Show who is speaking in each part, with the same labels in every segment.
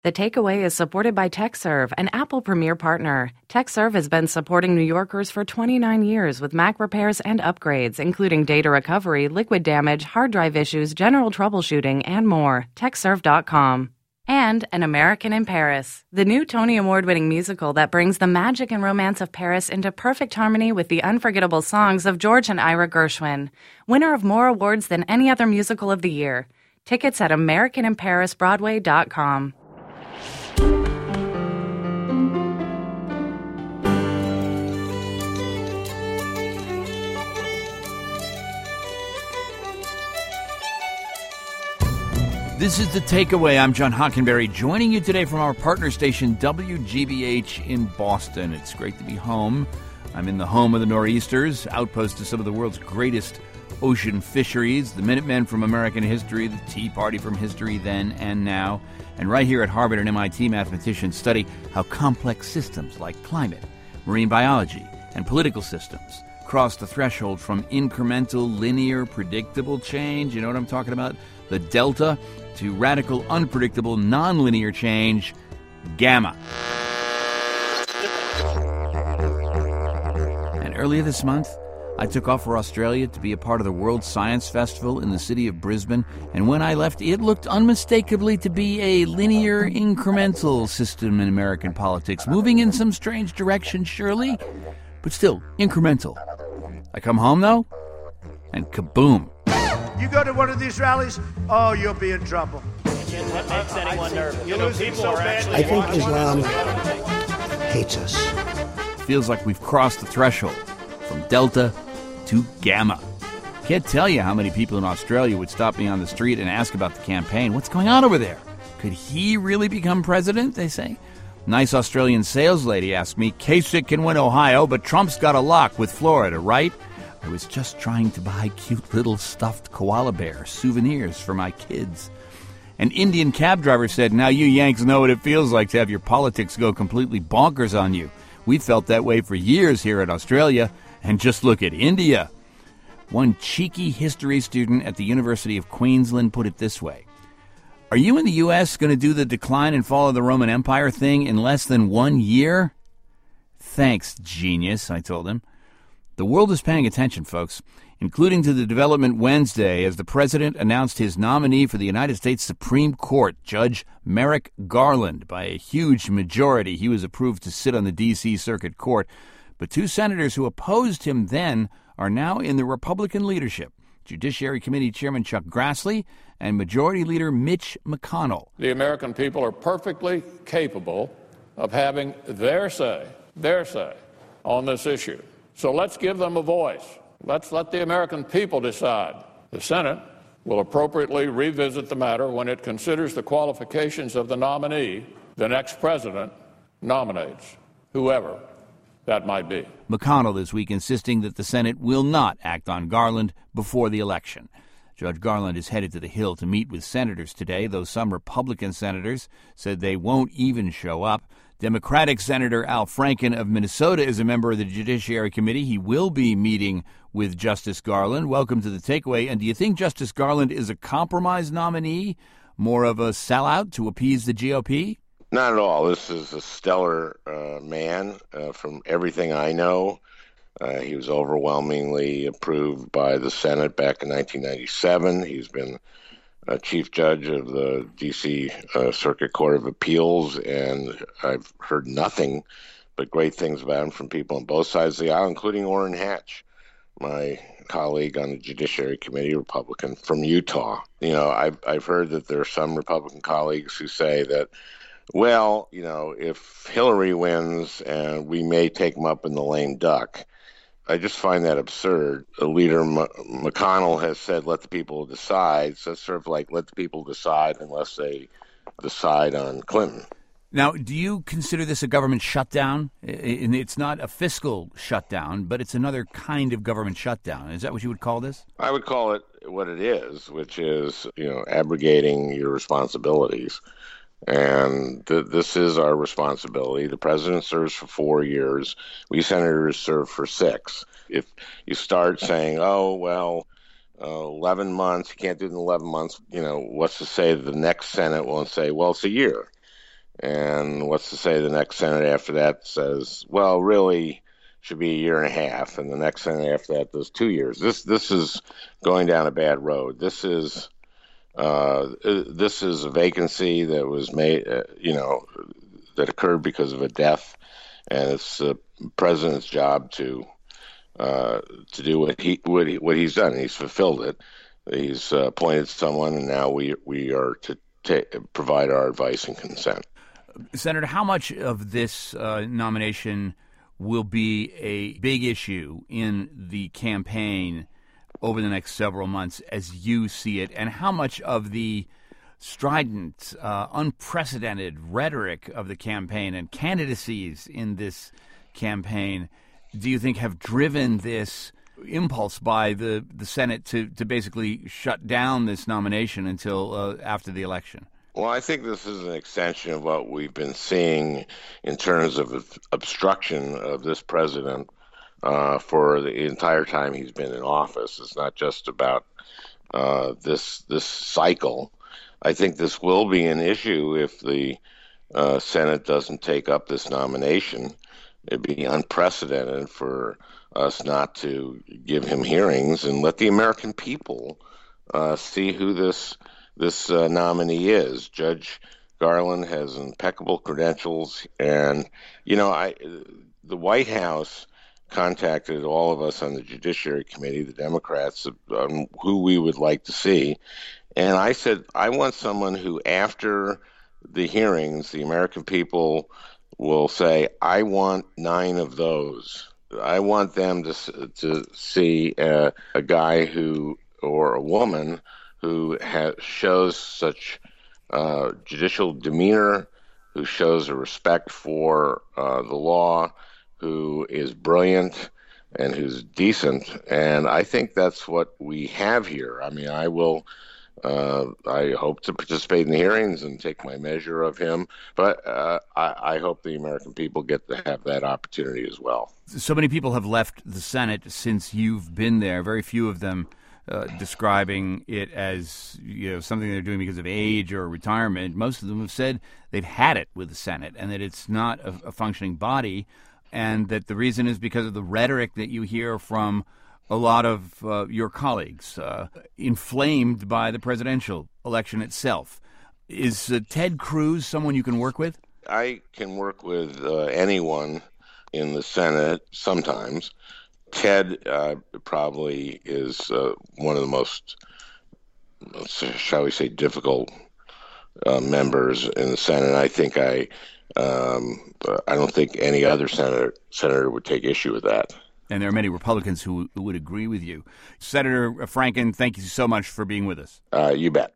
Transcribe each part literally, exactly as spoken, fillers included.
Speaker 1: The Takeaway is supported by TechServe, an Apple Premier partner. TechServe has been supporting New Yorkers for twenty-nine years with Mac repairs and upgrades, including data recovery, liquid damage, hard drive issues, general troubleshooting, and more. TechServe dot com. And An American in Paris, the new Tony Award-winning musical that brings the magic and romance of Paris into perfect harmony with the unforgettable songs of George and Ira Gershwin. Winner of more awards than any other musical of the year. Tickets at American in Paris Broadway dot com.
Speaker 2: This is The Takeaway. I'm John Hockenberry, joining you today from our partner station, W G B H in Boston. It's great to be home. I'm in the home of the Nor'easters, outpost to some of the world's greatest ocean fisheries, the Minutemen from American history, the Tea Party from history then and now. And right here at Harvard and M I T, mathematicians study how complex systems like climate, marine biology, and political systems cross the threshold from incremental, linear, predictable change, you know what I'm talking about, the delta, to radical, unpredictable, nonlinear change, gamma. And earlier this month, I took off for Australia to be a part of the World Science Festival in the city of Brisbane, and when I left, it looked unmistakably to be a linear, incremental system in American politics, moving in some strange direction, surely, but still incremental. I come home, though, and kaboom.
Speaker 3: You go to one of these rallies, oh, you'll be in trouble.
Speaker 4: What makes anyone nervous? You know, people are actually
Speaker 5: I think Islam hates us.
Speaker 2: Feels like we've crossed the threshold from delta to gamma. Can't tell you how many people in Australia would stop me on the street and ask about the campaign. What's going on over there? Could he really become president, they say? Nice Australian sales lady asked me, Kasich can win Ohio, but Trump's got a lock with Florida, right? I was just trying to buy cute little stuffed koala bear souvenirs for my kids. An Indian cab driver said, now you Yanks know what it feels like to have your politics go completely bonkers on you. We felt that way for years here in Australia, and just look at India. One cheeky history student at the University of Queensland put it this way. Are you in the U S going to do the decline and fall of the Roman Empire thing in less than one year? Thanks, genius, I told him. The world is paying attention, folks, including to the development Wednesday as the president announced his nominee for the United States Supreme Court, Judge Merrick Garland. By a huge majority, he was approved to sit on the D C Circuit Court. But two senators who opposed him then are now in the Republican leadership, Judiciary Committee Chairman Chuck Grassley and Majority Leader Mitch McConnell.
Speaker 6: The American people are perfectly capable of having their say, their say on this issue. So let's give them a voice. Let's let the American people decide. The Senate will appropriately revisit the matter when it considers the qualifications of the nominee the next president nominates, whoever that might be.
Speaker 2: McConnell this week insisting that the Senate will not act on Garland before the election. Judge Garland is headed to the Hill to meet with senators today, though some Republican senators said they won't even show up. Democratic Senator Al Franken of Minnesota is a member of the Judiciary Committee. He will be meeting with Justice Garland. Welcome to The Takeaway. And do you think Justice Garland is a compromise nominee, more of a sellout to appease the G O P?
Speaker 7: Not at all. This is a stellar uh, man uh, from everything I know. Uh, he was overwhelmingly approved by the Senate back in nineteen ninety-seven. He's been a chief judge of the D C uh, Circuit Court of Appeals, and I've heard nothing but great things about him from people on both sides of the aisle, including Orrin Hatch, my colleague on the Judiciary Committee, Republican from Utah. You know, I've, I've heard that there are some Republican colleagues who say that, well, you know, if Hillary wins, and we may take him up in the lame duck. I just find that absurd. The leader, M- McConnell, has said, let the people decide. So it's sort of like, let the people decide unless they decide on Clinton.
Speaker 2: Now, do you consider this a government shutdown? It's not a fiscal shutdown, but it's another kind of government shutdown. Is that what you would call this?
Speaker 7: I would call it what it is, which is, you know, abrogating your responsibilities. And th- this is our responsibility. The president serves for four years. We senators serve for six. If you start saying, oh, well, uh, eleven months, you can't do it in eleven months, you know, what's to say that the next Senate won't say, well, it's a year. And what's to say the next senator after that says, well, really should be a year and a half, and the next senator after that does two years. This this is going down a bad road. This is uh, this is a vacancy that was made, uh, you know, that occurred because of a death, and it's the president's job to uh, to do what he what, he, what he's done. He's fulfilled it. He's uh, appointed someone, and now we we are to ta- provide our advice and consent.
Speaker 2: Senator, how much of this uh, nomination will be a big issue in the campaign over the next several months as you see it, and how much of the strident, uh, unprecedented rhetoric of the campaign and candidacies in this campaign do you think have driven this impulse by the, the Senate to, to basically shut down this nomination until uh, after the election?
Speaker 7: Well, I think this is an extension of what we've been seeing in terms of obstruction of this president uh, for the entire time he's been in office. It's not just about uh, this this cycle. I think this will be an issue if the uh, Senate doesn't take up this nomination. It'd be unprecedented for us not to give him hearings and let the American people uh, see who this this uh, nominee is. Judge Garland has impeccable credentials, and you know, I the White House contacted all of us on the Judiciary Committee, the Democrats, on who we would like to see, and I said I want someone who, after the hearings, the American people will say, I want nine of those. I want them to to see uh, a guy who, or a woman who has, shows such uh, judicial demeanor, who shows a respect for uh, the law, who is brilliant and who's decent. And I think that's what we have here. I mean, I will, uh, I hope to participate in the hearings and take my measure of him, but uh, I, I hope the American people get to have that opportunity as well.
Speaker 2: So many people have left the Senate since you've been there, very few of them Uh, describing it as, you know, something they're doing because of age or retirement. Most of them have said they've had it with the Senate and that it's not a, a functioning body, and that the reason is because of the rhetoric that you hear from a lot of uh, your colleagues, uh, inflamed by the presidential election itself. Is uh, Ted Cruz someone you can work with?
Speaker 7: I can work with uh, anyone in the Senate sometimes. Ted uh, probably is uh, one of the most, shall we say, difficult uh, members in the Senate. I think I, um, I don't think any other senator senator would take issue with that.
Speaker 2: And there are many Republicans who, who would agree with you. Senator Franken, thank you so much for being with us.
Speaker 7: Uh, you bet.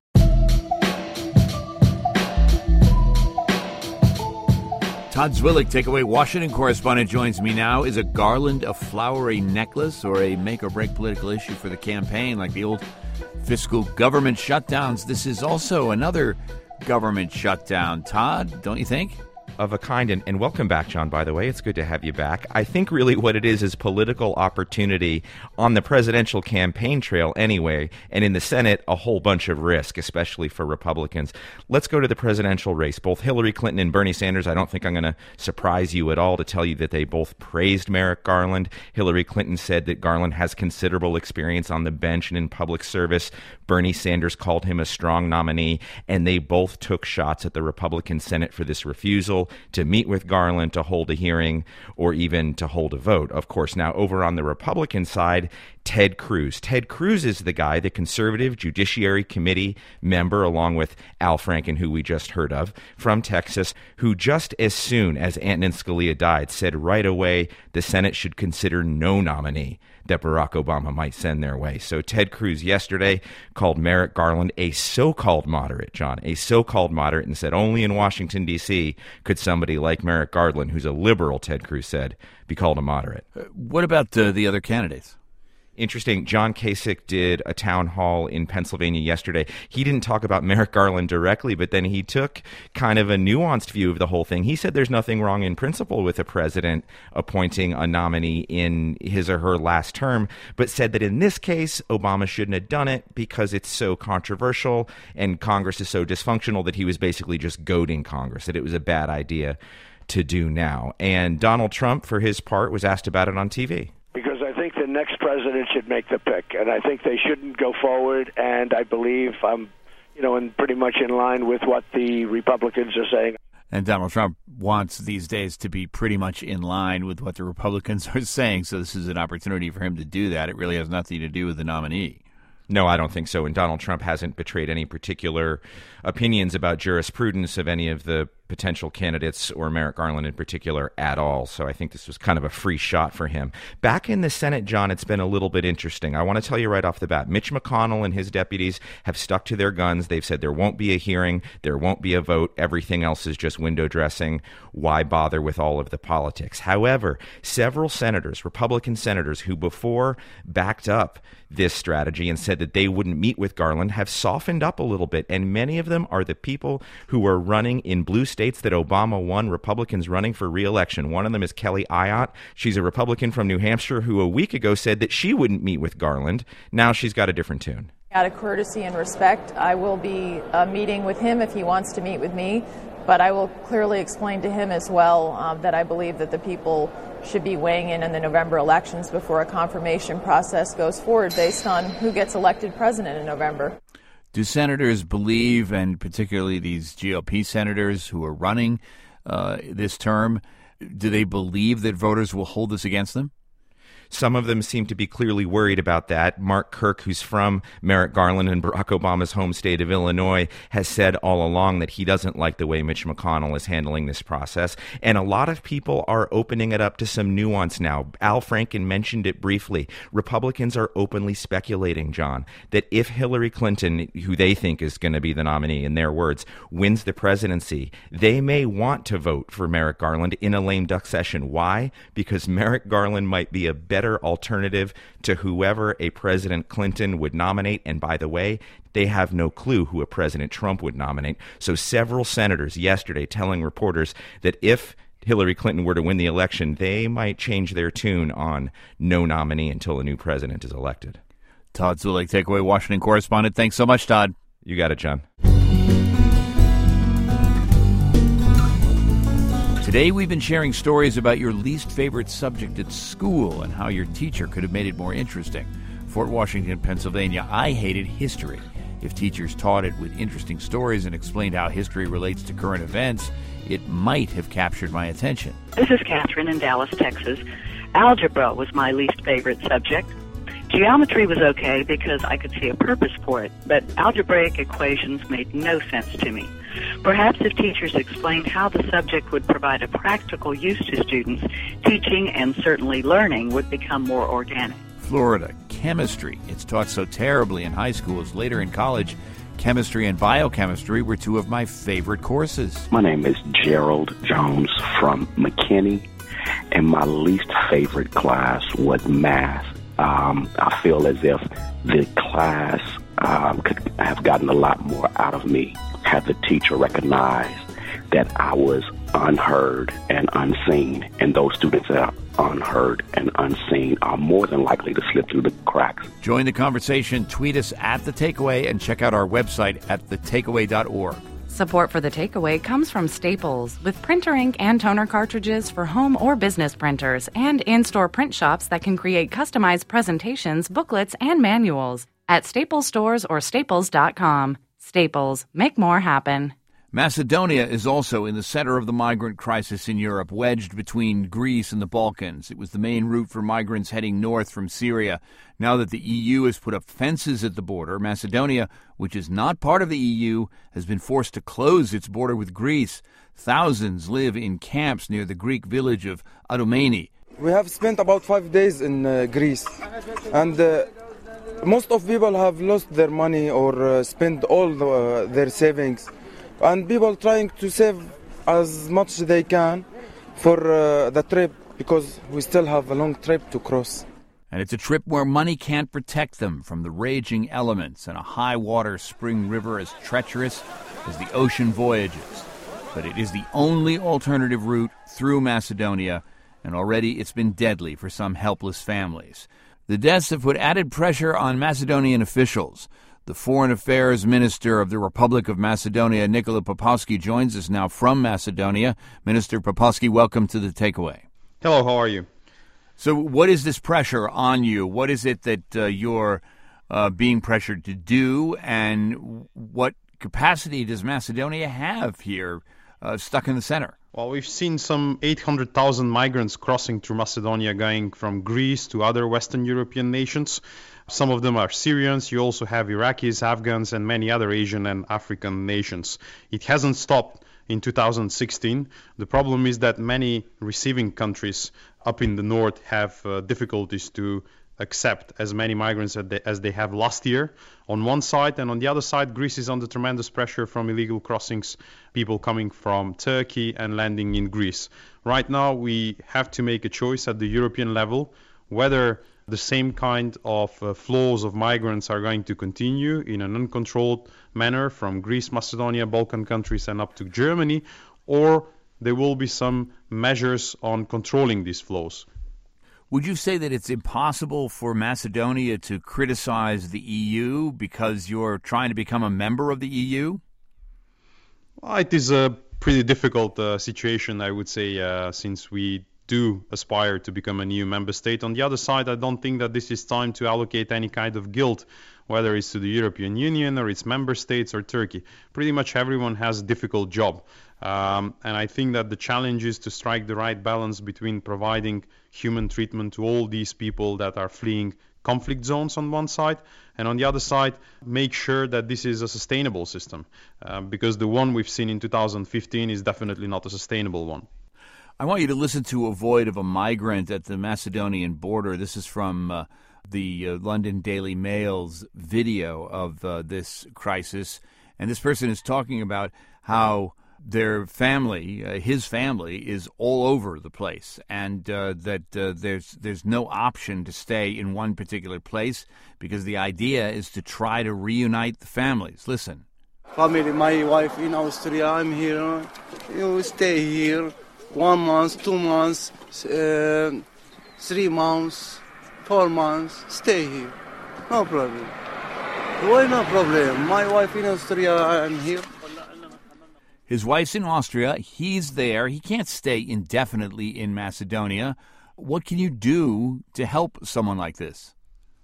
Speaker 2: Todd Zwillich, Takeaway Washington correspondent, joins me now. Is a garland a flowery necklace or a make-or-break political issue for the campaign, like the old fiscal government shutdowns? This is also another government shutdown. Todd, don't you think?
Speaker 8: Of a kind, and, and welcome back, John, by the way. It's good to have you back. I think really what it is is political opportunity on the presidential campaign trail anyway, and in the Senate, a whole bunch of risk, especially for Republicans. Let's go to the presidential race. Both Hillary Clinton and Bernie Sanders, I don't think I'm going to surprise you at all to tell you that they both praised Merrick Garland. Hillary Clinton said that Garland has considerable experience on the bench and in public service. Bernie Sanders called him a strong nominee, and they both took shots at the Republican Senate for this refusal to meet with Garland, to hold a hearing, or even to hold a vote. Of course, now over on the Republican side, Ted Cruz. Ted Cruz is the guy, the conservative Judiciary Committee member, along with Al Franken, who we just heard of, from Texas, who just as soon as Antonin Scalia died, said right away the Senate should consider no nominee that Barack Obama might send their way. So Ted Cruz yesterday called Merrick Garland a so-called moderate, John, a so-called moderate, and said only in Washington, D C could somebody like Merrick Garland, who's a liberal, Ted Cruz said, be called a moderate.
Speaker 2: Uh, what about uh, the other candidates?
Speaker 8: Interesting. John Kasich did a town hall in Pennsylvania yesterday. He didn't talk about Merrick Garland directly, but then he took kind of a nuanced view of the whole thing. He said there's nothing wrong in principle with a president appointing a nominee in his or her last term, but said that in this case, Obama shouldn't have done it because it's so controversial and Congress is so dysfunctional that he was basically just goading Congress, that it was a bad idea to do now. And Donald Trump, for his part, was asked about it on T V.
Speaker 9: Because I think the next president should make the pick, and I think they shouldn't go forward, and I believe I'm, you know, in pretty much in line with what the Republicans are saying.
Speaker 2: And Donald Trump wants these days to be pretty much in line with what the Republicans are saying, so this is an opportunity for him to do that. It really has nothing to do with the nominee.
Speaker 8: No, I don't think so. And Donald Trump hasn't betrayed any particular opinions about jurisprudence of any of the potential candidates or Merrick Garland in particular at all. So I think this was kind of a free shot for him. Back in the Senate, John, it's been a little bit interesting. I want to tell you right off the bat, Mitch McConnell and his deputies have stuck to their guns. They've said there won't be a hearing, there won't be a vote. Everything else is just window dressing. Why bother with all of the politics? However, several senators, Republican senators, who before backed up this strategy and said that they wouldn't meet with Garland, have softened up a little bit. And many of them are the people who are running in blue states that Obama won, Republicans running for re-election. One of them is Kelly Ayotte. She's a Republican from New Hampshire who a week ago said that she wouldn't meet with Garland. Now she's got a different tune.
Speaker 10: Out of courtesy and respect, I will be uh, meeting with him if he wants to meet with me, but I will clearly explain to him as well um, that I believe that the people should be weighing in in the November elections before a confirmation process goes forward based on who gets elected president in November.
Speaker 2: Do senators believe, and particularly these G O P senators who are running uh, this term, do they believe that voters will hold this against them?
Speaker 8: Some of them seem to be clearly worried about that. Mark Kirk, who's from Merrick Garland and Barack Obama's home state of Illinois, has said all along that he doesn't like the way Mitch McConnell is handling this process. And a lot of people are opening it up to some nuance now. Al Franken mentioned it briefly. Republicans are openly speculating, John, that if Hillary Clinton, who they think is going to be the nominee, in their words, wins the presidency, they may want to vote for Merrick Garland in a lame duck session. Why? Because Merrick Garland might be a better alternative to whoever a President Clinton would nominate. And by the way, they have no clue who a President Trump would nominate. So several senators yesterday telling reporters that if Hillary Clinton were to win the election, they might change their tune on no nominee until a new president is elected.
Speaker 2: Todd Zulik, Takeaway Washington correspondent. Thanks so much, Todd.
Speaker 8: You got it, John.
Speaker 2: Today we've been sharing stories about your least favorite subject at school and how your teacher could have made it more interesting. Fort Washington, Pennsylvania, I hated history. If teachers taught it with interesting stories and explained how history relates to current events, it might have captured my attention.
Speaker 11: This is Catherine in Dallas, Texas. Algebra was my least favorite subject. Geometry was okay because I could see a purpose for it, but algebraic equations made no sense to me. Perhaps if teachers explained how the subject would provide a practical use to students, teaching and certainly learning would become more organic.
Speaker 2: Florida, chemistry. It's taught so terribly in high schools. Later in college, chemistry and biochemistry were two of my favorite courses.
Speaker 12: My name is Gerald Jones from McKinney, and my least favorite class was math. Um, I feel as if the class um, could have gotten a lot more out of me had the teacher recognized that I was unheard and unseen, and those students that are unheard and unseen are more than likely to slip through the cracks.
Speaker 2: Join the conversation, tweet us at The Takeaway, and check out our website at the takeaway dot org.
Speaker 1: Support for The Takeaway comes from Staples, with printer ink and toner cartridges for home or business printers, and in-store print shops that can create customized presentations, booklets, and manuals at Staples stores or staples dot com. Staples, make more happen.
Speaker 2: Macedonia is also in the center of the migrant crisis in Europe, wedged between Greece and the Balkans. It was the main route for migrants heading north from Syria. Now that the E U has put up fences at the border, Macedonia, which is not part of the E U, has been forced to close its border with Greece. Thousands live in camps near the Greek village of Adomeni.
Speaker 13: We have spent about five days in uh, Greece, and uh, most of people have lost their money or uh, spent all the, uh, their savings. And people trying to save as much as they can for uh, the trip, because we still have a long trip to cross.
Speaker 2: And it's a trip where money can't protect them from the raging elements and a high-water spring river as treacherous as the ocean voyages. But it is the only alternative route through Macedonia, and already it's been deadly for some helpless families. The deaths have put added pressure on Macedonian officials. The Foreign Affairs Minister of the Republic of Macedonia, Nikola Popovski, joins us now from Macedonia. Minister Popovski, welcome to The Takeaway.
Speaker 14: Hello, how are you?
Speaker 2: So what is this pressure on you? What is it that uh, you're uh, being pressured to do, and what capacity does Macedonia have here uh, stuck in the center?
Speaker 14: Well, we've seen some eight hundred thousand migrants crossing through Macedonia, going from Greece to other Western European nations. Some of them are Syrians. You also have Iraqis, Afghans, and many other Asian and African nations. It hasn't stopped in two thousand sixteen. The problem is that many receiving countries up in the north have uh, difficulties to accept as many migrants as they, as they have last year on one side, and on the other side Greece is under tremendous pressure from illegal crossings, people coming from Turkey and landing in Greece. Right now we have to make a choice at the European level whether the same kind of uh, flows of migrants are going to continue in an uncontrolled manner from Greece, Macedonia, Balkan countries and up to Germany, or there will be some measures on controlling these flows.
Speaker 2: Would you say that it's impossible for Macedonia to criticize the E U because you're trying to become a member of the E U?
Speaker 14: Well, it is a pretty difficult uh, situation, I would say, uh, since we do aspire to become an E U member state. On the other side, I don't think that this is time to allocate any kind of guilt, whether it's to the European Union or its member states or Turkey. Pretty much everyone has a difficult job. Um, and I think that the challenge is to strike the right balance between providing human treatment to all these people that are fleeing conflict zones on one side, and on the other side, make sure that this is a sustainable system, uh, because the one we've seen in two thousand fifteen is definitely not a sustainable one.
Speaker 2: I want you to listen to a void of a migrant at the Macedonian border. This is from uh, the uh, London Daily Mail's video of uh, this crisis, and this person is talking about how their family, uh, his family, is all over the place, and uh, that uh, there's there's no option to stay in one particular place because the idea is to try to reunite the families. Listen.
Speaker 13: Family, my wife in Austria, I'm here. You stay here one month, two months, uh, three months, four months. Stay here, no problem. Why no problem? My wife in Austria, I'm here.
Speaker 2: His wife's in Austria. He's there. He can't stay indefinitely in Macedonia. What can you do to help someone like this?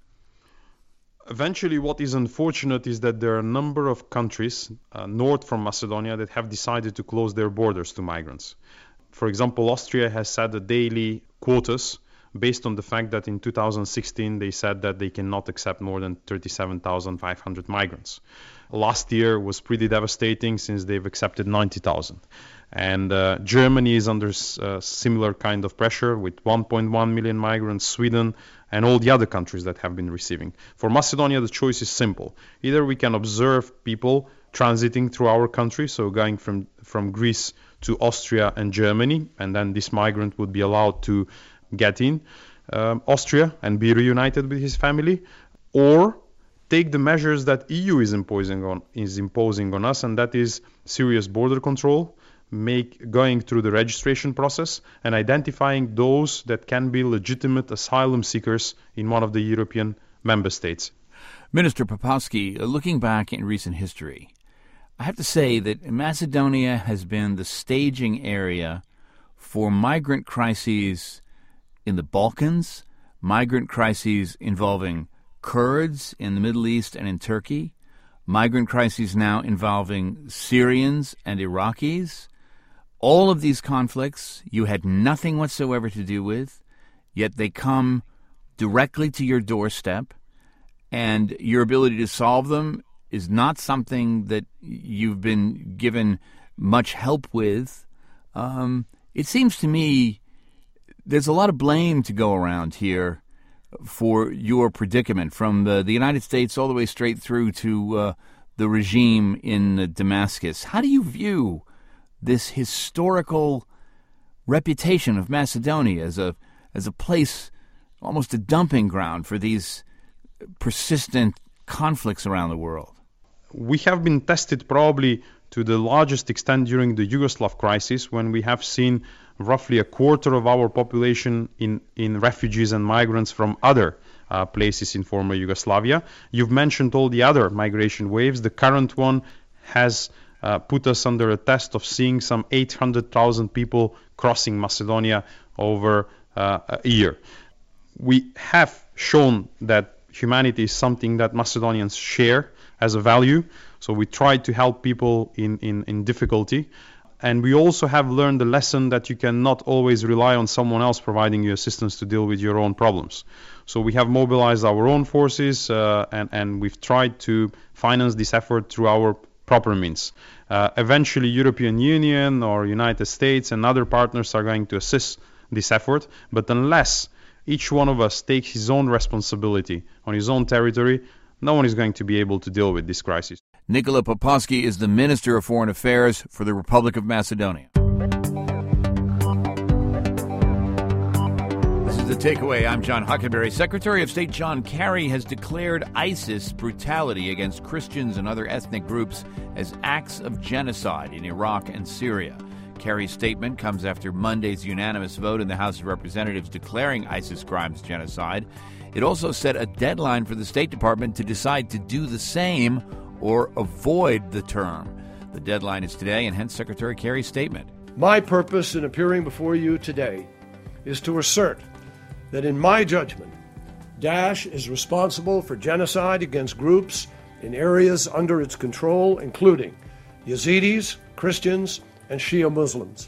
Speaker 14: Eventually, what is unfortunate is that there are a number of countries uh, north from Macedonia that have decided to close their borders to migrants. For example, Austria has set a daily quotas based on the fact that in two thousand sixteen they said that they cannot accept more than thirty-seven thousand five hundred migrants. Last year was pretty devastating since they've accepted ninety thousand. And uh, Germany is under uh, similar kind of pressure with one point one million migrants, Sweden, and all the other countries that have been receiving. For Macedonia, the choice is simple. Either we can observe people transiting through our country, so going from, from Greece to Austria and Germany, and then this migrant would be allowed to get in um, Austria and be reunited with his family, or take the measures that E U is imposing on is imposing on us, and that is serious border control, make going through the registration process and identifying those that can be legitimate asylum seekers in one of the European member states.
Speaker 2: Minister Popovski, looking back in recent history, I have to say that Macedonia has been the staging area for migrant crises in the Balkans, migrant crises involving Kurds in the Middle East and in Turkey, migrant crises now involving Syrians and Iraqis. All of these conflicts you had nothing whatsoever to do with, yet they come directly to your doorstep, and your ability to solve them is not something that you've been given much help with. Um, it seems to me there's a lot of blame to go around here for your predicament, from the, the United States all the way straight through to uh, the regime in uh, Damascus. How do you view this historical reputation of Macedonia as a as a place almost a dumping ground for these persistent conflicts around the world.
Speaker 14: We have been tested probably to the largest extent during the Yugoslav crisis, when we have seen roughly a quarter of our population in, in refugees and migrants from other uh, places in former Yugoslavia. You've mentioned all the other migration waves. The current one has uh, put us under a test of seeing some eight hundred thousand people crossing Macedonia over uh, a year. We have shown that humanity is something that Macedonians share as a value, so we try to help people in, in, in difficulty. And we also have learned the lesson that you cannot always rely on someone else providing you assistance to deal with your own problems. So we have mobilized our own forces uh, and, and we've tried to finance this effort through our proper means. Uh, eventually, European Union or United States and other partners are going to assist this effort, but unless each one of us takes his own responsibility on his own territory, no one is going to be able to deal with this crisis.
Speaker 2: Nikola Popovsky is the Minister of Foreign Affairs for the Republic of Macedonia. This is The Takeaway. I'm John Huckenberry. Secretary of State John Kerry has declared ISIS brutality against Christians and other ethnic groups as acts of genocide in Iraq and Syria. Kerry's statement comes after Monday's unanimous vote in the House of Representatives declaring ISIS crimes genocide. It also set a deadline for the State Department to decide to do the same or avoid the term. The deadline is today, and hence Secretary Kerry's statement.
Speaker 3: My purpose in appearing before you today is to assert that in my judgment, Daesh is responsible for genocide against groups in areas under its control, including Yazidis, Christians, and Shia Muslims.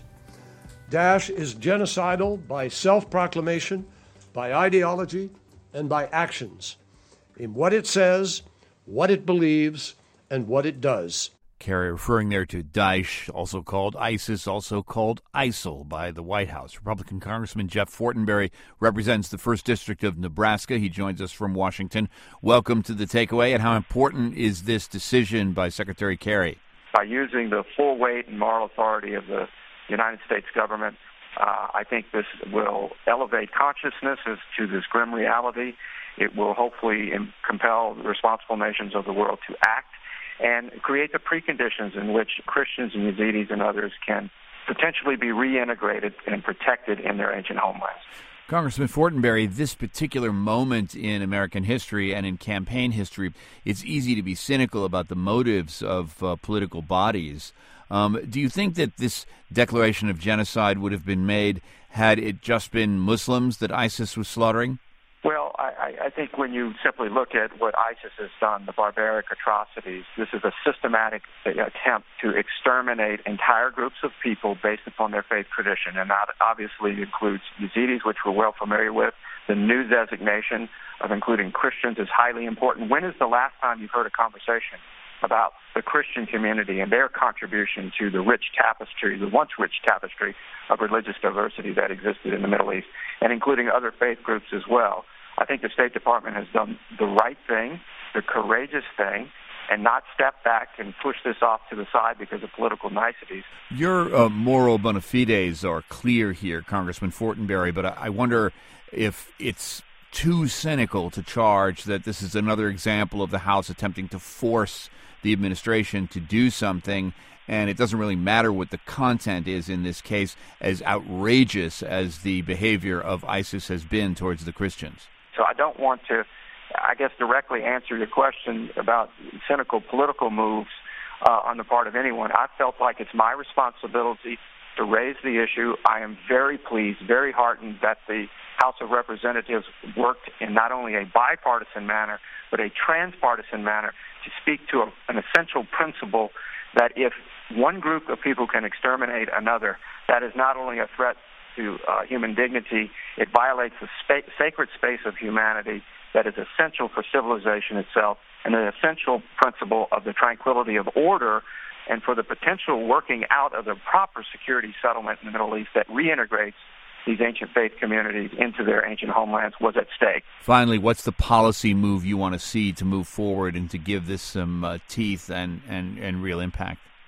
Speaker 3: Daesh is genocidal by self-proclamation, by ideology, and by actions, in what it says, what it believes, and what it does.
Speaker 2: Kerry referring there to Daesh, also called ISIS, also called ISIL by the White House. Republican Congressman Jeff Fortenberry represents the first District of Nebraska. He joins us from Washington. Welcome to The Takeaway. And how important is this decision by Secretary Kerry?
Speaker 15: By using the full weight and moral authority of the United States government, uh, I think this will elevate consciousness as to this grim reality. It will hopefully compel the responsible nations of the world to act and create the preconditions in which Christians and Yazidis and others can potentially be reintegrated and protected in their ancient homelands.
Speaker 2: Congressman Fortenberry, this particular moment in American history and in campaign history, it's easy to be cynical about the motives of uh, political bodies. Um, do you think that this declaration of genocide would have been made had it just been Muslims that ISIS was slaughtering?
Speaker 15: Well, I, I think when you simply look at what ISIS has done, the barbaric atrocities, this is a systematic attempt to exterminate entire groups of people based upon their faith tradition. And that obviously includes Yazidis, which we're well familiar with. The new designation of including Christians is highly important. When is the last time you've heard a conversation about the Christian community and their contribution to the rich tapestry, the once rich tapestry of religious diversity that existed in the Middle East, and including other faith groups as well? I think the State Department has done the right thing, the courageous thing, and not step back and push this off to the side because of political niceties.
Speaker 2: Your uh, moral bona fides are clear here, Congressman Fortenberry, but I wonder if it's too cynical to charge that this is another example of the House attempting to force the administration to do something, and it doesn't really matter what the content is in this case, as outrageous as the behavior of ISIS has been towards the Christians.
Speaker 15: So I don't want to, I guess, directly answer your question about cynical political moves uh, on the part of anyone. I felt like it's my responsibility to raise the issue. I am very pleased, very heartened that the House of Representatives worked in not only a bipartisan manner, but a transpartisan manner to speak to a, an essential principle that if one group of people can exterminate another, that is not only a threat to uh, human dignity, it violates the spa- sacred space of humanity that is essential for civilization itself and an essential principle of the tranquility of order and for the potential working out of the proper security settlement in the Middle East that reintegrates these ancient faith communities into their ancient homelands was at stake.
Speaker 2: Finally, what's the policy move you want to see to move forward and to give this some uh, teeth and, and, and real impact?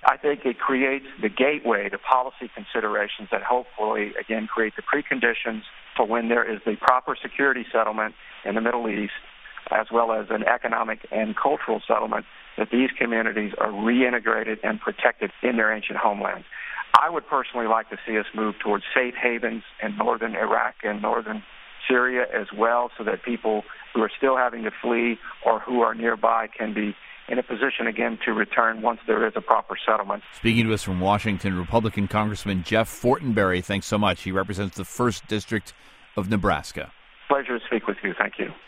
Speaker 15: I think it creates the gateway to policy considerations that hopefully, again, create the preconditions for when there is the proper security settlement in the Middle East, as well as an economic and cultural settlement, that these communities are reintegrated and protected in their ancient homelands. I would personally like to see us move towards safe havens in northern Iraq and northern Syria as well, so that people who are still having to flee or who are nearby can be in a position again to return once there is a proper settlement.
Speaker 2: Speaking to us from Washington, Republican Congressman Jeff Fortenberry, thanks so much. He represents the first District of Nebraska.
Speaker 15: Pleasure to speak with you. Thank you.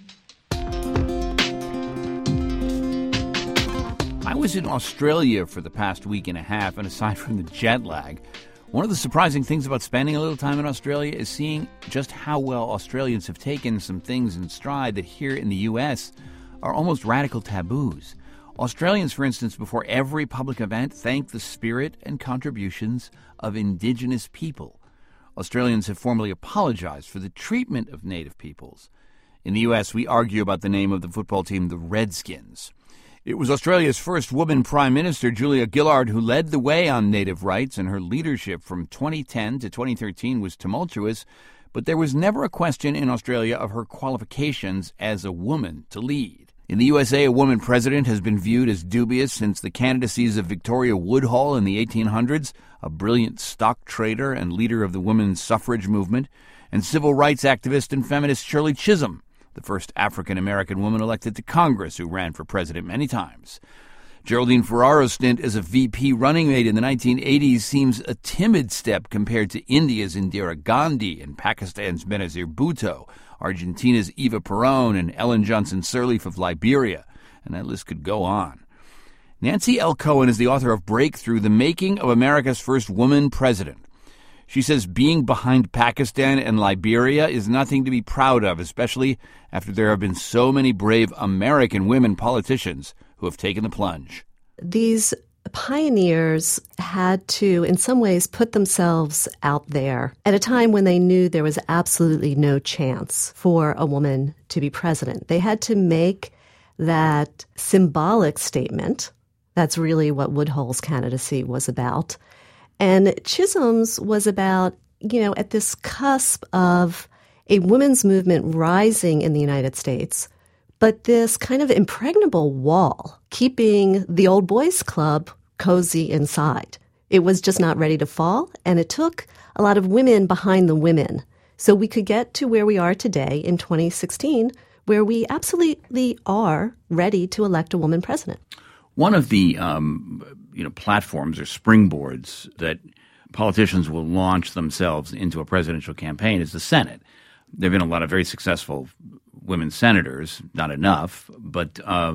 Speaker 2: I was in Australia for the past week and a half, and aside from the jet lag, one of the surprising things about spending a little time in Australia is seeing just how well Australians have taken some things in stride that here in the U S are almost radical taboos. Australians, for instance, before every public event, thank the spirit and contributions of Indigenous people. Australians have formally apologized for the treatment of Native peoples. In the U S, we argue about the name of the football team, the Redskins. It was Australia's first woman Prime Minister, Julia Gillard, who led the way on Native rights, and her leadership from twenty ten to twenty thirteen was tumultuous, but there was never a question in Australia of her qualifications as a woman to lead. In the U S A, a woman president has been viewed as dubious since the candidacies of Victoria Woodhull in the eighteen hundreds, a brilliant stock trader and leader of the women's suffrage movement, and civil rights activist and feminist Shirley Chisholm, the first African-American woman elected to Congress who ran for president many times. Geraldine Ferraro's stint as a V P running mate in the nineteen eighties seems a timid step compared to India's Indira Gandhi and Pakistan's Benazir Bhutto, Argentina's Eva Perón, and Ellen Johnson Sirleaf of Liberia, and that list could go on. Nancy L. Cohen is the author of Breakthrough, The Making of America's First Woman President. She says being behind Pakistan and Liberia is nothing to be proud of, especially after there have been so many brave American women politicians who have taken the plunge.
Speaker 16: These pioneers had to, in some ways, put themselves out there at a time when they knew there was absolutely no chance for a woman to be president. They had to make that symbolic statement. That's really what Woodhull's candidacy was about. And Chisholm's was about, you know, at this cusp of a women's movement rising in the United States, but this kind of impregnable wall keeping the old boys club cozy inside. It was just not ready to fall, and it took a lot of women behind the women. So we could get to where we are today in twenty sixteen, where we absolutely are ready to elect a woman president.
Speaker 2: One of the um, you know platforms or springboards that politicians will launch themselves into a presidential campaign is the Senate. There have been a lot of very successful women senators, not enough, but uh,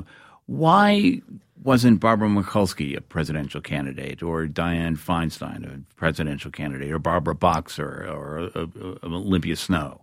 Speaker 2: why wasn't Barbara Mikulski a presidential candidate, or Dianne Feinstein a presidential candidate, or Barbara Boxer, or uh, uh, Olympia Snow?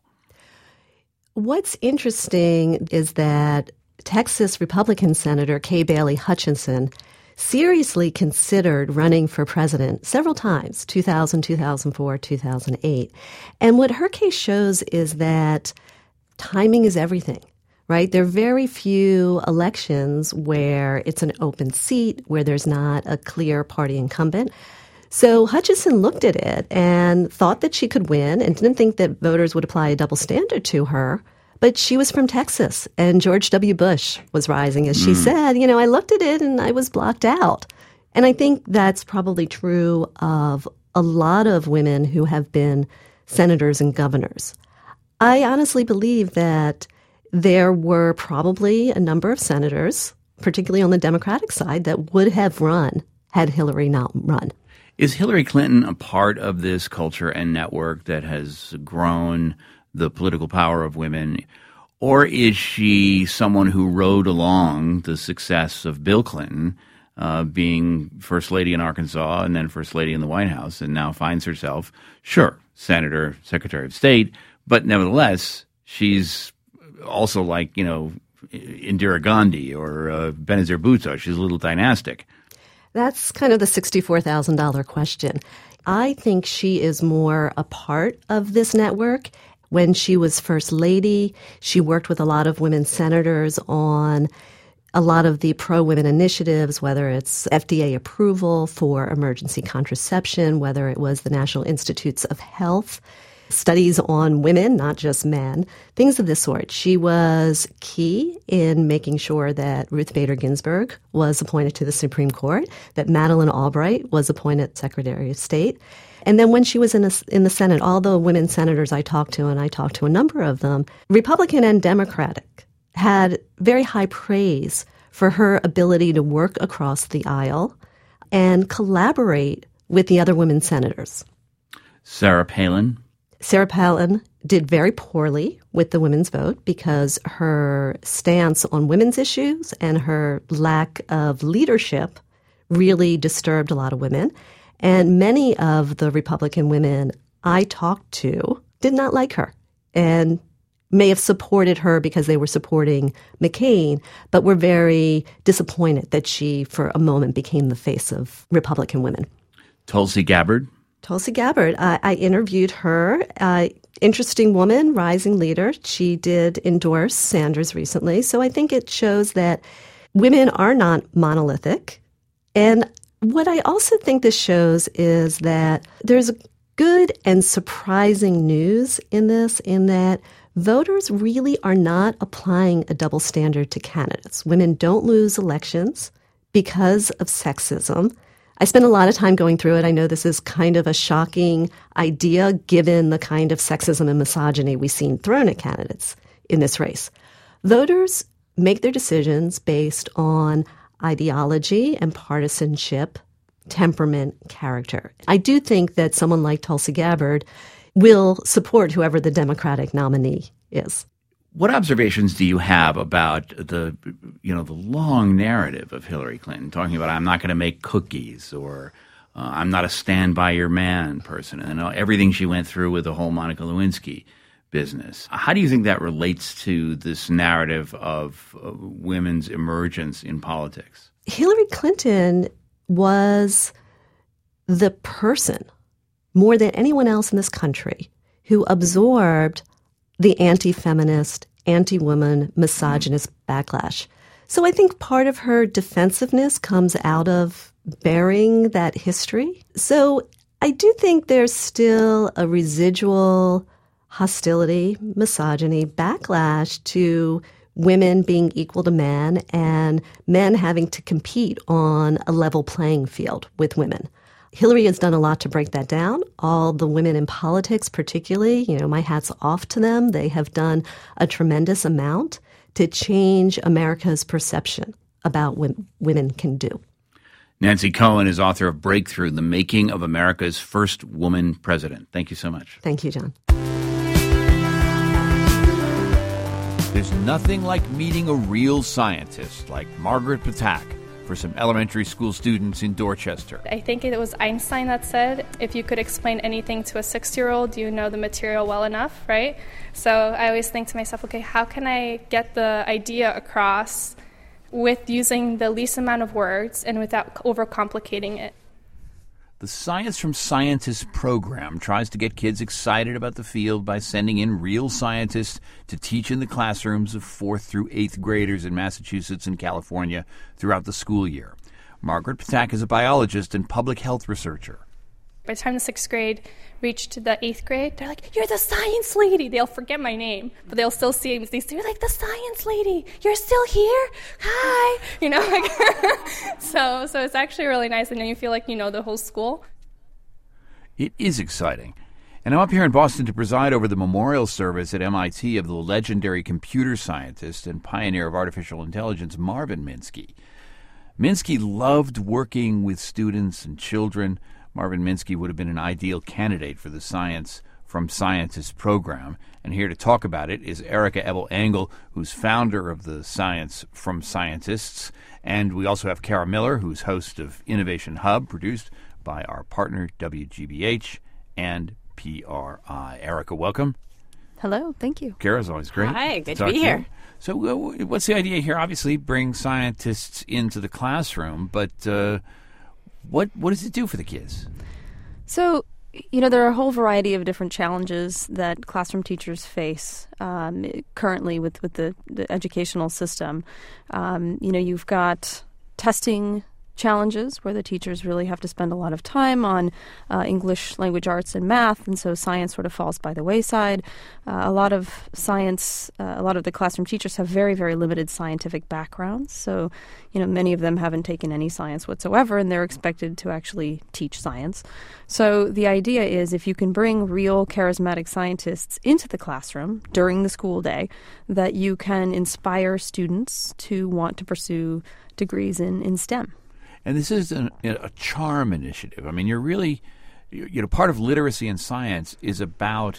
Speaker 16: What's interesting is that Texas Republican Senator Kay Bailey Hutchinson seriously considered running for president several times, two thousand, two thousand four, two thousand eight. And what her case shows is that timing is everything, right? There are very few elections where it's an open seat, where there's not a clear party incumbent. So Hutchinson looked at it and thought that she could win and didn't think that voters would apply a double standard to her. But she was from Texas, and George W. Bush was rising. As she mm. said, you know, I looked at it and I was blocked out. And I think that's probably true of a lot of women who have been senators and governors. I honestly believe that there were probably a number of senators, particularly on the Democratic side, that would have run had Hillary not run.
Speaker 2: Is Hillary Clinton a part of this culture and network that has grown the political power of women, or is she someone who rode along the success of Bill Clinton, uh, being First Lady in Arkansas and then First Lady in the White House, and now finds herself, sure, Senator, Secretary of State, but nevertheless, she's also like, you know, Indira Gandhi or uh, Benazir Bhutto. She's a little dynastic.
Speaker 16: That's kind of the sixty-four thousand dollars question. I think she is more a part of this network. When she was First Lady, she worked with a lot of women senators on a lot of the pro-women initiatives, whether it's F D A approval for emergency contraception, whether it was the National Institutes of Health, studies on women, not just men, things of this sort. She was key in making sure that Ruth Bader Ginsburg was appointed to the Supreme Court, that Madeleine Albright was appointed Secretary of State. And then when she was in, a, in the Senate, all the women senators I talked to, and I talked to a number of them, Republican and Democratic, had very high praise for her ability to work across the aisle and collaborate with the other women senators.
Speaker 2: Sarah Palin.
Speaker 16: Sarah Palin did very poorly with the women's vote because her stance on women's issues and her lack of leadership really disturbed a lot of women. And many of the Republican women I talked to did not like her and may have supported her because they were supporting McCain, but were very disappointed that she, for a moment, became the face of Republican women.
Speaker 2: Tulsi Gabbard.
Speaker 16: Tulsi Gabbard. I, I interviewed her. Uh, interesting woman, rising leader. She did endorse Sanders recently. So I think it shows that women are not monolithic. And what I also think this shows is that there's good and surprising news in this, in that voters really are not applying a double standard to candidates. Women don't lose elections because of sexism. I spent a lot of time going through it. I know this is kind of a shocking idea given the kind of sexism and misogyny we've seen thrown at candidates in this race. Voters make their decisions based on ideology and partisanship, temperament, character. I do think that someone like Tulsi Gabbard will support whoever the Democratic nominee is.
Speaker 2: What observations do you have about the, you know, the long narrative of Hillary Clinton talking about I'm not going to make cookies or uh, I'm not a stand by your man person, and uh, everything she went through with the whole Monica Lewinsky business? How do you think that relates to this narrative of uh, women's emergence in politics?
Speaker 16: Hillary Clinton was the person, more than anyone else in this country, who absorbed the anti-feminist, anti-woman, misogynist backlash. So I think part of her defensiveness comes out of bearing that history. So I do think there's still a residual hostility, misogyny, backlash to women being equal to men and men having to compete on a level playing field with women. Hillary has done a lot to break that down. All the women in politics, particularly, you know, my hat's off to them. They have done a tremendous amount to change America's perception about what women can do.
Speaker 2: Nancy Cohen is author of Breakthrough, The Making of America's First Woman President. Thank you so much.
Speaker 16: Thank you, John.
Speaker 2: There's nothing like meeting a real scientist like Margaret Patak for some elementary school students in Dorchester.
Speaker 17: I think it was Einstein that said, if you could explain anything to a six-year-old, you know the material well enough, right? So I always think to myself, okay, how can I get the idea across with using the least amount of words and without overcomplicating it?
Speaker 2: The Science from Scientists program tries to get kids excited about the field by sending in real scientists to teach in the classrooms of fourth through eighth graders in Massachusetts and California throughout the school year. Margaret Patak is a biologist and public health researcher.
Speaker 17: By the time the sixth grade reached the eighth grade, they're like, you're the science lady. They'll forget my name, but they'll still see me. They're like, the science lady, you're still here? Hi. You know, like, so so it's actually really nice, and then you feel like you know the whole school.
Speaker 2: It is exciting. And I'm up here in Boston to preside over the memorial service at M I T of the legendary computer scientist and pioneer of artificial intelligence, Marvin Minsky. Minsky loved working with students and children. Marvin Minsky would have been an ideal candidate for the Science from Scientists program. And here to talk about it is Erica Ebel-Engel, who's founder of the Science from Scientists. And we also have Kara Miller, who's host of Innovation Hub, produced by our partner W G B H and P R I. Erica, welcome.
Speaker 18: Hello, thank you.
Speaker 2: Kara's always great.
Speaker 18: Hi, good
Speaker 2: to
Speaker 18: to be here.
Speaker 2: You. So uh, what's the idea here? Obviously, bring scientists into the classroom, but uh, what what does it do for the kids?
Speaker 18: So You know, there are a whole variety of different challenges that classroom teachers face um, currently with, with the, the educational system. Um, you know, you've got testing challenges where the teachers really have to spend a lot of time on uh, English, language arts, and math, and so science sort of falls by the wayside. Uh, a lot of science, uh, a lot of the classroom teachers have very, very limited scientific backgrounds, so you know many of them haven't taken any science whatsoever, and they're expected to actually teach science. So the idea is if you can bring real charismatic scientists into the classroom during the school day, that you can inspire students to want to pursue degrees in, in STEM.
Speaker 2: And this is an, a charm initiative. I mean, you're really, you know, part of literacy and science is about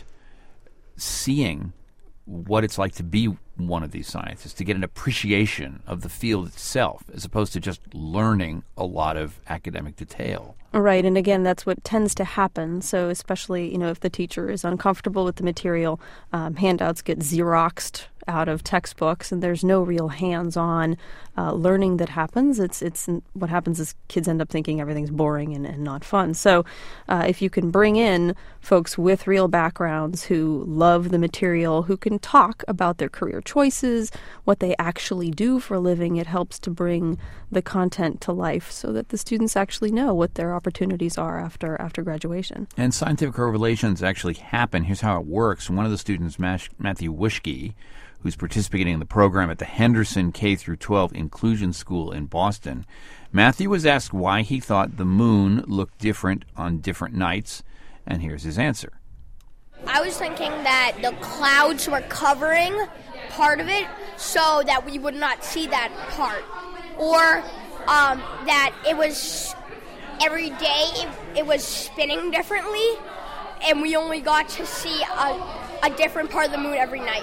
Speaker 2: seeing what it's like to be one of these scientists, to get an appreciation of the field itself, as opposed to just learning a lot of academic detail.
Speaker 18: Right, and again, that's what tends to happen. So especially, you know, if the teacher is uncomfortable with the material, um, handouts get Xeroxed out of textbooks, and there's no real hands-on uh, learning that happens. It's it's what happens is kids end up thinking everything's boring and, and not fun. So uh, if you can bring in folks with real backgrounds who love the material, who can talk about their career choices, what they actually do for a living, it helps to bring the content to life so that the students actually know what their opportunities are after after graduation.
Speaker 2: And scientific revelations actually happen. Here's how it works. One of the students, Matthew Wischke, who's participating in the program at the Henderson K through twelve Inclusion School in Boston. Matthew was asked why he thought the moon looked different on different nights, and here's his answer.
Speaker 19: I was thinking that the clouds were covering part of it so that we would not see that part, or um, that it was every day it, it was spinning differently, and we only got to see a, a different part of the moon every night.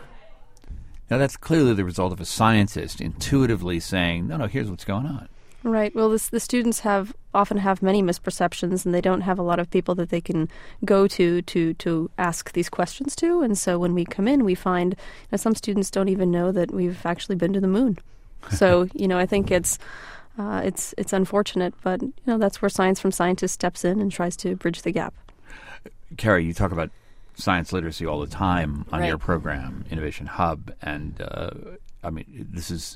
Speaker 2: Now, that's clearly the result of a scientist intuitively saying, no, no, here's what's going on.
Speaker 18: Right. Well, this, the students have often have many misperceptions, and they don't have a lot of people that they can go to to to ask these questions to. And so when we come in, we find that some students don't even know that we've actually been to the moon. So, you know, I think it's uh, it's it's unfortunate, but, you know, that's where Science from Scientists steps in and tries to bridge the gap.
Speaker 2: Carrie, you talk about science literacy all the time on
Speaker 20: right.
Speaker 2: your program, Innovation Hub, and uh, I mean, this is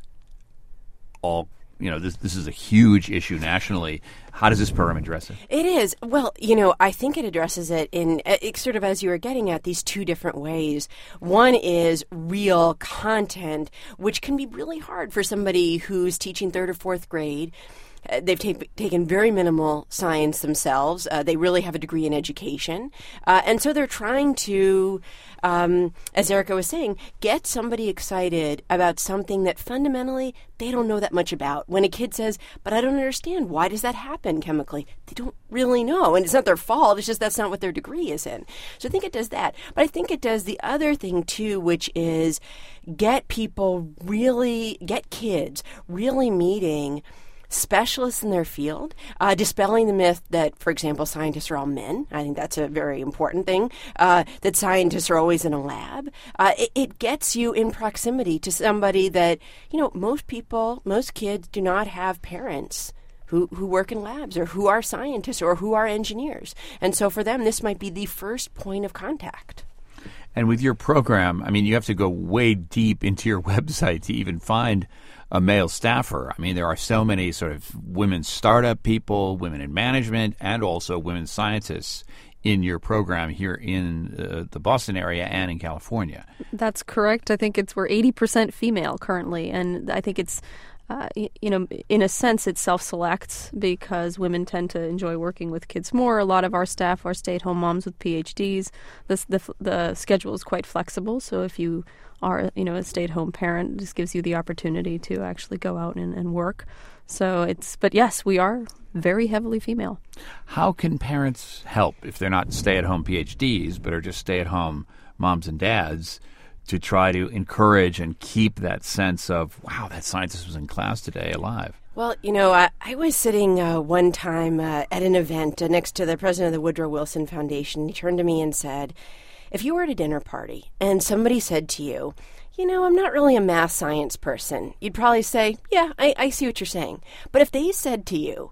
Speaker 2: all, you know, this this is a huge issue nationally. How does this program address it?
Speaker 20: It is. Well, you know, I think it addresses it in uh, it sort of, as you were getting at, these two different ways. One is real content, which can be really hard for somebody who's teaching third or fourth grade. Uh, they've ta- taken very minimal science themselves. Uh, they really have a degree in education. Uh, and so they're trying to, um, as Erica was saying, get somebody excited about something that fundamentally they don't know that much about. When a kid says, but I don't understand, why does that happen chemically? They don't really know. And it's not their fault. It's just that's not what their degree is in. So I think it does that. But I think it does the other thing, too, which is get people really, get kids really meeting specialists in their field, uh, dispelling the myth that, for example, scientists are all men. I think that's a very important thing, uh, that scientists are always in a lab. Uh, it, it gets you in proximity to somebody that, you know, most people, most kids do not have parents who, who work in labs or who are scientists or who are engineers. And so for them, this might be the first point of contact.
Speaker 2: And with your program, I mean, you have to go way deep into your website to even find a male staffer. I mean, there are so many sort of women startup people, women in management, and also women scientists in your program here in uh, the Boston area and in California.
Speaker 18: That's correct. I think it's we're eighty percent female currently, and I think it's Uh, you know, in a sense, it self-selects because women tend to enjoy working with kids more. A lot of our staff are stay-at-home moms with P H Ds. The, the, the schedule is quite flexible, so if you are, you know, a stay-at-home parent, this gives you the opportunity to actually go out and, and work. So it's, but yes, we are very heavily female.
Speaker 2: How can parents help if they're not stay-at-home P H Ds, but are just stay-at-home moms and dads, to try to encourage and keep that sense of, wow, that scientist was in class today alive?
Speaker 20: Well, you know, I, I was sitting uh, one time uh, at an event uh, next to the president of the Woodrow Wilson Foundation. He turned to me and said, if you were at a dinner party and somebody said to you, you know, I'm not really a math science person, you'd probably say, yeah, I, I see what you're saying. But if they said to you,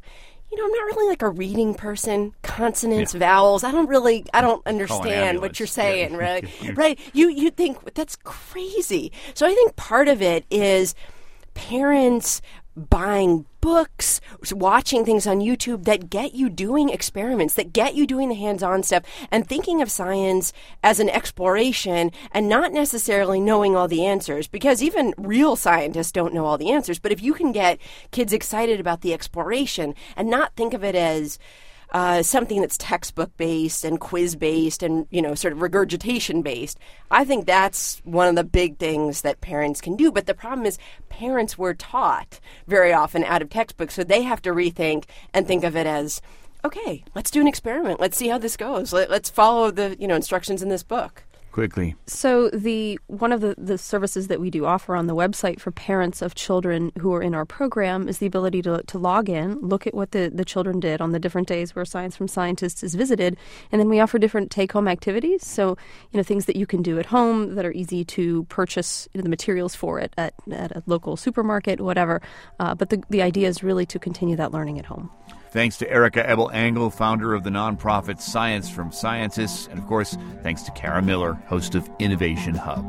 Speaker 20: you know, I'm not really like a reading person. Consonants,
Speaker 2: Yeah.
Speaker 20: vowels. I don't really, I don't understand
Speaker 2: ambulance.
Speaker 20: what you're saying,
Speaker 2: Yeah.
Speaker 20: right? Right. You, you think that's crazy. So I think part of it is parents buying books, watching things on YouTube that get you doing experiments, that get you doing the hands-on stuff, and thinking of science as an exploration and not necessarily knowing all the answers, because even real scientists don't know all the answers. But if you can get kids excited about the exploration and not think of it as Uh, something that's textbook-based and quiz-based and, you know, sort of regurgitation-based, I think that's one of the big things that parents can do. But the problem is parents were taught very often out of textbooks, so they have to rethink and think of it as, okay, let's do an experiment. Let's see how this goes. Let, let's follow the, you know, instructions in this book.
Speaker 2: Quickly.
Speaker 18: So the one of the, the services that we do offer on the website for parents of children who are in our program is the ability to, to log in, look at what the, the children did on the different days where Science from Scientists is visited, and then we offer different take-home activities. So, you know, things that you can do at home that are easy to purchase, you know, the materials for it at, at a local supermarket, whatever. Uh, but the, the idea is really to continue that learning at home.
Speaker 2: Thanks to Erica Ebel-Engel, founder of the nonprofit Science from Scientists. And, of course, thanks to Kara Miller, host of Innovation Hub.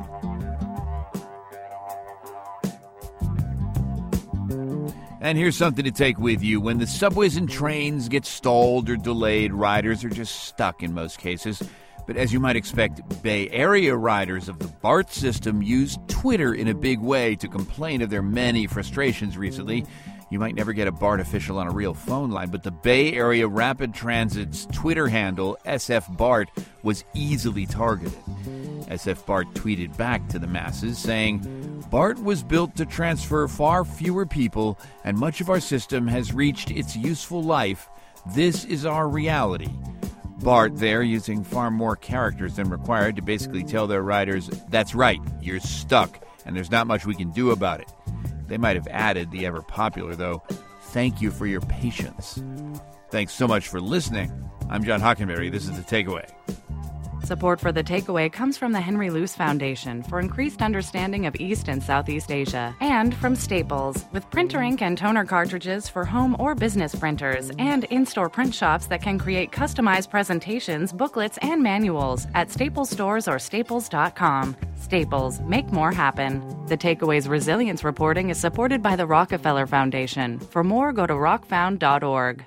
Speaker 2: And here's something to take with you. When the subways and trains get stalled or delayed, riders are just stuck in most cases. But as you might expect, Bay Area riders of the BART system used Twitter in a big way to complain of their many frustrations recently. You might never get a BART official on a real phone line, but the Bay Area Rapid Transit's Twitter handle, S F BART, was easily targeted. S F BART tweeted back to the masses saying, BART was built to transfer far fewer people, and much of our system has reached its useful life. This is our reality. BART there using far more characters than required to basically tell their riders, that's right, you're stuck, and there's not much we can do about it. They might have added the ever-popular, though, thank you for your patience. Thanks so much for listening. I'm John Hockenberry. This is The Takeaway.
Speaker 1: Support for The Takeaway comes from the Henry Luce Foundation for increased understanding of East and Southeast Asia, and from Staples, with printer ink and toner cartridges for home or business printers, and in-store print shops that can create customized presentations, booklets, and manuals at Staples stores or staples dot com. Staples, make more happen. The Takeaway's resilience reporting is supported by the Rockefeller Foundation. For more, go to rock found dot org.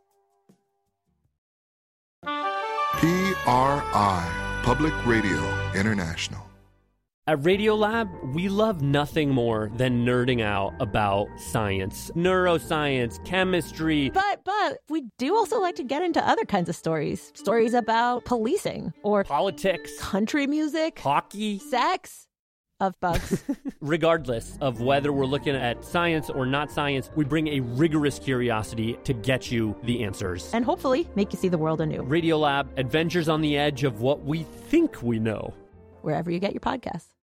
Speaker 21: P R I, Public Radio International.
Speaker 22: At Radiolab, we love nothing more than nerding out about science, neuroscience, chemistry.
Speaker 23: But, but, we do also like to get into other kinds of stories. Stories about policing or
Speaker 22: politics,
Speaker 23: country music,
Speaker 22: hockey,
Speaker 23: sex. Of bugs.
Speaker 22: Regardless of whether we're looking at science or not science, we bring a rigorous curiosity to get you the answers.
Speaker 23: And hopefully make you see the world anew.
Speaker 22: Radiolab, adventures on the edge of what we think we know.
Speaker 23: Wherever you get your podcasts.